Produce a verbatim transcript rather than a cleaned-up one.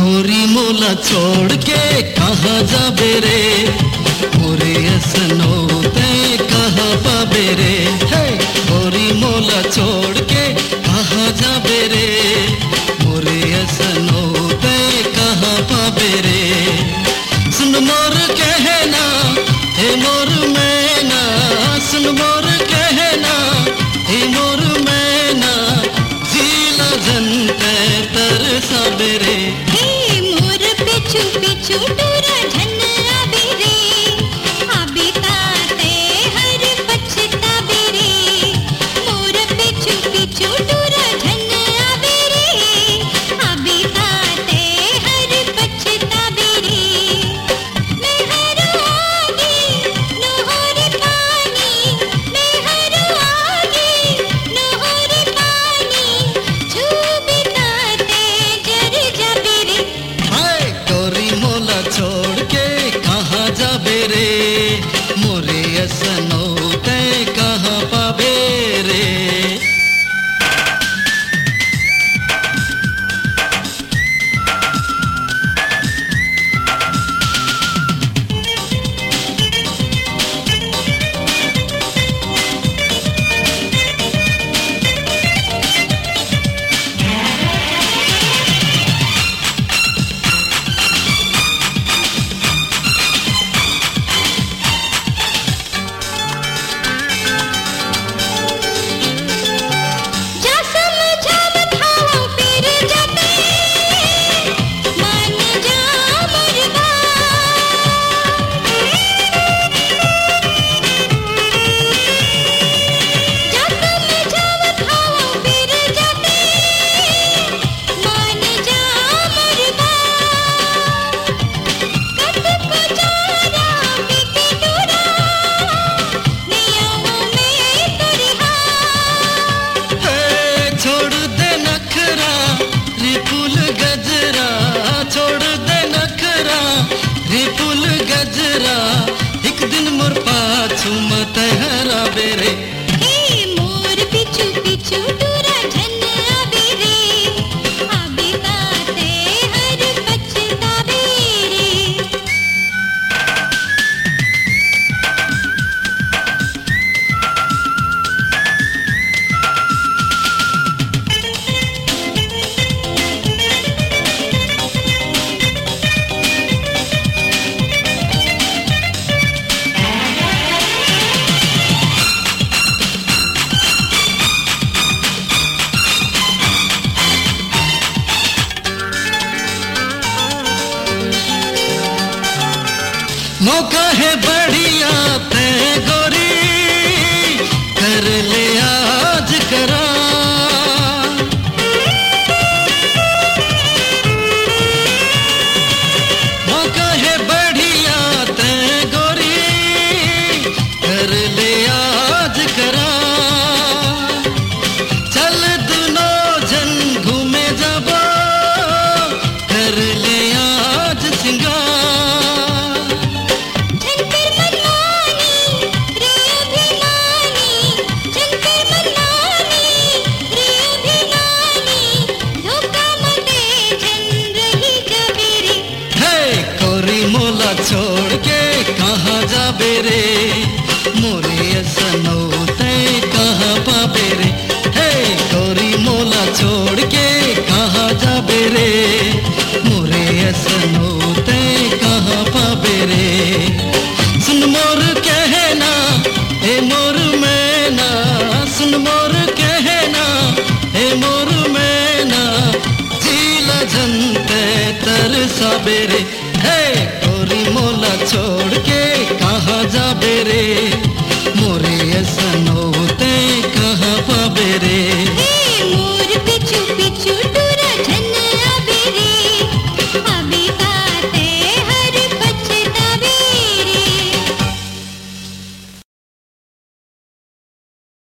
गोरी मोला छोड़ के कहाँ जाबे रे, मोरे असनो ते कहाँ पाबे रे। हे गोरी मोला छोड़ के कहाँ जाबे रे, मोरे असनो ते कहाँ पाबे रे। सुन मोर कहना हे मोर मैना, सुन मोर कहना हे मोर मैना, जीला जनते तरसाबे रे। पिछु पिछु टूरा झन आबे रे, आबे ताते हर पछताबे रे। मोर पिछु पिछु टूरा झन आबे रे, आबे ताते हर पछताबे रे। मेहर आगे नहर पानी, मेहर आगे नहर पानी, छूबे ताते जर जाबे रे। गोरी मोला छोड़ के कहाँ जाबे रे, मोरे असनो ते कहाँ पाबे रे। रिपुल गजरा एक दिन मोर पाछू मत हराबे रे। हे मोर पिछु पिछु टूरा झन आबे रे, आबे ताते हर पछताबे रे। मौका है बढ़िया ते गोरी, कर ले आज करा। मौका है बढ़िया ते गोरी, कर ले आज करा। चल दोनों जन घूमे जाबो, कर ले आज सिंगार। मोला छोड़ के कहाँ जाबे रे, मोरे असनो ते कहाँ पाबे रे। हे गोरी मोला छोड़ के कहाँ जाबे रे, मोरे असनो ते कहाँ पाबे रे। सुन मोर कहना हे मोर मैना, सुन मोर कहना हे मोर मैना, जीला जनते तरसाबे रे। हे गोरी मोला छोड़ के कहाँ जाबे रे।